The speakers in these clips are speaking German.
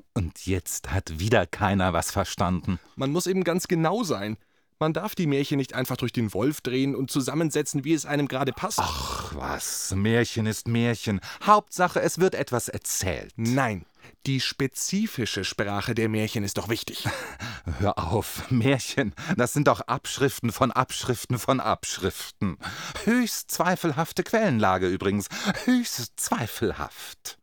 Und jetzt hat wieder keiner was verstanden. Man muss eben ganz genau sein. Man darf die Märchen nicht einfach durch den Wolf drehen und zusammensetzen, wie es einem gerade passt. Ach was, Märchen ist Märchen. Hauptsache, es wird etwas erzählt. Nein, die spezifische Sprache der Märchen ist doch wichtig. Hör auf, Märchen, das sind doch Abschriften von Abschriften von Abschriften. Höchst zweifelhafte Quellenlage übrigens, höchst zweifelhaft.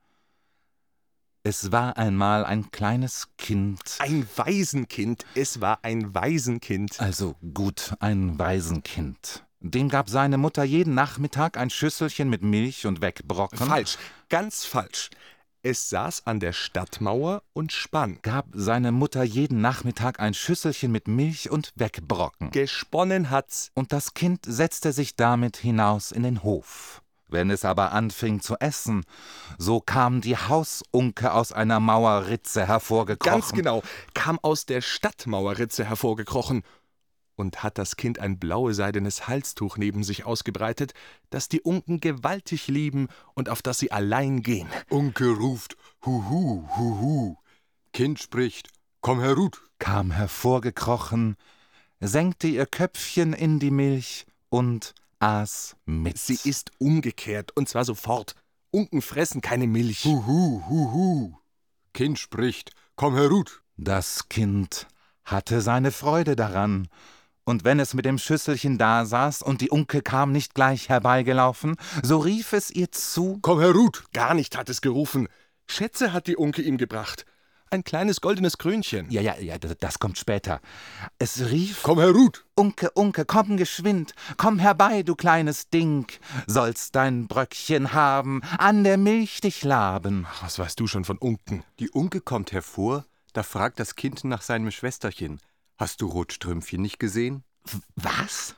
Es war einmal ein kleines Kind. Ein Waisenkind, es war ein Waisenkind. Also gut, ein Waisenkind. Dem gab seine Mutter jeden Nachmittag ein Schüsselchen mit Milch und Wegbrocken. Falsch, ganz falsch. Es saß an der Stadtmauer und spann. Gab seine Mutter jeden Nachmittag ein Schüsselchen mit Milch und Wegbrocken. Gesponnen hat's. Und das Kind setzte sich damit hinaus in den Hof. Wenn es aber anfing zu essen, so kam die Hausunke aus einer Mauerritze hervorgekrochen. Ganz genau, kam aus der Stadtmauerritze hervorgekrochen und hat das Kind ein blau-seidenes Halstuch neben sich ausgebreitet, das die Unken gewaltig lieben und auf das sie allein gehen. Unke ruft, Huhu, Huhu. Kind spricht, komm herut. Kam hervorgekrochen, senkte ihr Köpfchen in die Milch und aß mit. Sie ist umgekehrt, und zwar sofort. Unken fressen keine Milch. Huhu, Huhu. Kind spricht, komm herut. Das Kind hatte seine Freude daran, und wenn es mit dem Schüsselchen dasaß und die Unke kam nicht gleich herbeigelaufen, so rief es ihr zu: Komm herut. Gar nicht hat es gerufen. Schätze hat die Unke ihm gebracht. Ein kleines goldenes Krönchen. Ja, das kommt später. Es rief: Komm herut. Unke, Unke, komm geschwind, komm herbei, du kleines Ding, sollst dein Bröckchen haben, an der Milch dich laben. Ach, was weißt du schon von Unken? Die Unke kommt hervor, da fragt das Kind nach seinem Schwesterchen. Hast du Rotstrümpfchen nicht gesehen? Was?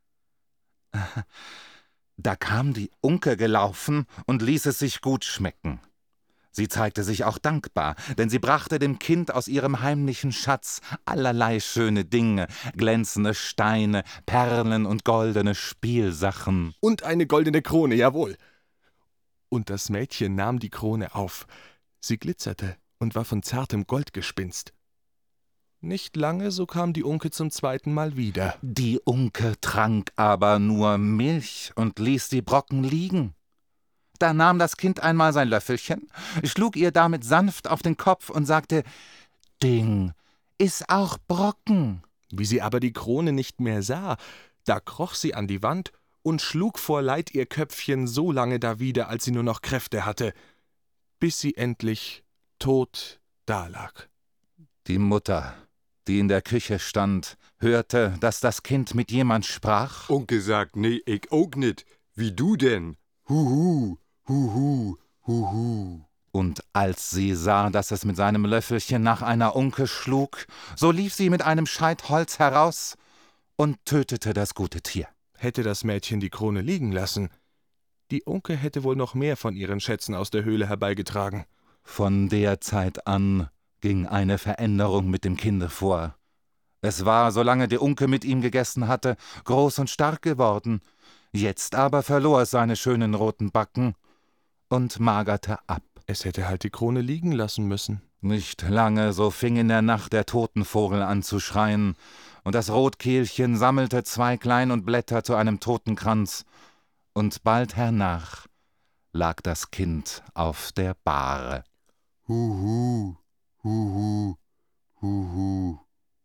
Da kam die Unke gelaufen und ließ es sich gut schmecken. Sie zeigte sich auch dankbar, denn sie brachte dem Kind aus ihrem heimlichen Schatz allerlei schöne Dinge, glänzende Steine, Perlen und goldene Spielsachen. Und eine goldene Krone, jawohl. Und das Mädchen nahm die Krone auf. Sie glitzerte und war von zartem Goldgespinst. Nicht lange, so kam die Unke zum zweiten Mal wieder. Die Unke trank aber nur Milch und ließ die Brocken liegen. Da nahm das Kind einmal sein Löffelchen, schlug ihr damit sanft auf den Kopf und sagte: »Ding, iss auch Brocken.« Wie sie aber die Krone nicht mehr sah, da kroch sie an die Wand und schlug vor Leid ihr Köpfchen so lange dawider, als sie nur noch Kräfte hatte, bis sie endlich tot dalag. Die Mutter, die in der Küche stand, hörte, dass das Kind mit jemand sprach. Unke sagt, nee, ich auch nit. Wie du denn? Huhu, Huhu, Huhu. Und als sie sah, dass es mit seinem Löffelchen nach einer Unke schlug, so lief sie mit einem Scheit Holz heraus und tötete das gute Tier. Hätte das Mädchen die Krone liegen lassen, die Unke hätte wohl noch mehr von ihren Schätzen aus der Höhle herbeigetragen. Von der Zeit an ging eine Veränderung mit dem Kinde vor. Es war, solange die Unke mit ihm gegessen hatte, groß und stark geworden. Jetzt aber verlor es seine schönen roten Backen und magerte ab. Es hätte halt die Krone liegen lassen müssen. Nicht lange, so fing in der Nacht der Totenvogel an zu schreien, und das Rotkehlchen sammelte Zweiglein und Blätter zu einem Totenkranz, und bald hernach lag das Kind auf der Bahre. Huhu, Huhu, Huhu.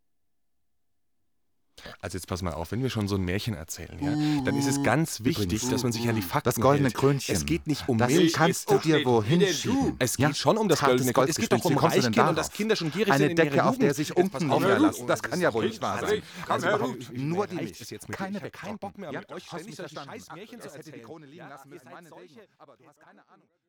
Also jetzt pass mal auf, wenn wir schon so ein Märchen erzählen, ja, dann ist es ganz wichtig, dass man sich an die Fakten Das goldene hält. Krönchen. Es geht nicht um Das Milch. kannst du dir wohin schieben. Es geht schon um das Zartes goldene Krönchen. Es geht doch um Wie kommst du denn Reichkind und darauf? dass Kinder schon gierig Eine sind in Decke, ihrer auf der Jugend. sich Jetzt unten pass auf, niederlassen. Das kann ja wohl nicht wahr sein. Komm herut. Nur die reicht Milch. es jetzt mit Keine dir. Ich hab keinen Bock mehr, Ja, mit euch hast ständig du solche verstanden. scheiß Märchen zu Es hätte die erzählen. Krone liegen Ja, lassen ihr müssen, seid meinetwegen. solche- Aber du hast keine Ahnung.